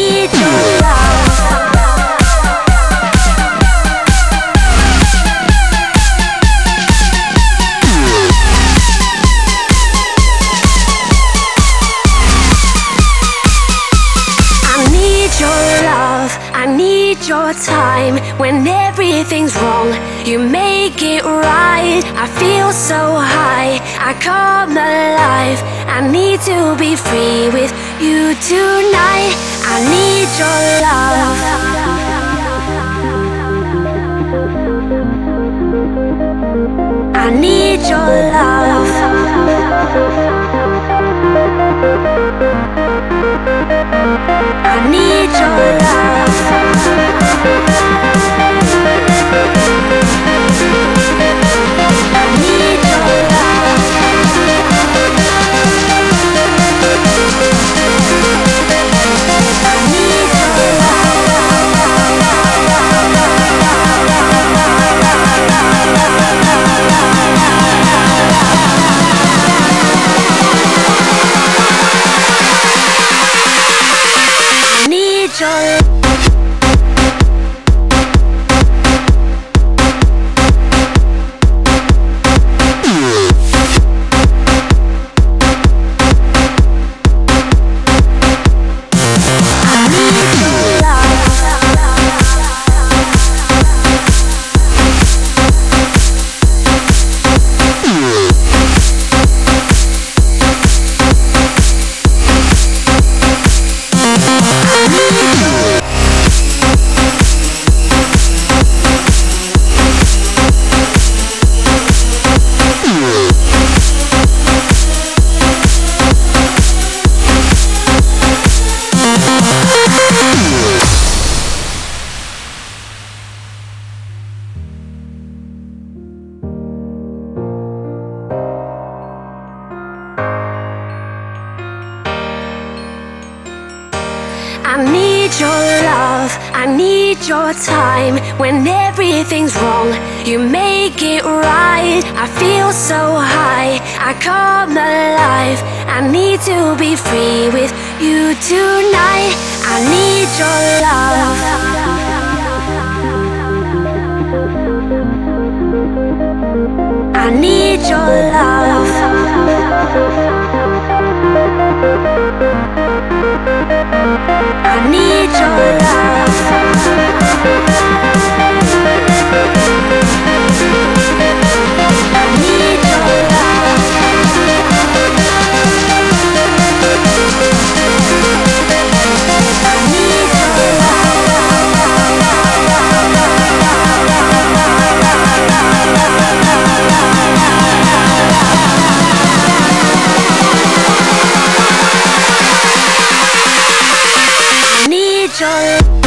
need your love. I need your time. When everything's wrong, you make it right. I feel so high, I come alive. I need to be free with you tonight. I need your love. I need your love. I need your love. I need your love. I need your I need your I need your love, I need your time. When everything's wrong, you make it right. I feel so high, I come alive. I need to be free with you tonight. I need your love. I need your love. I need your love. I need your love. I need your love. I need your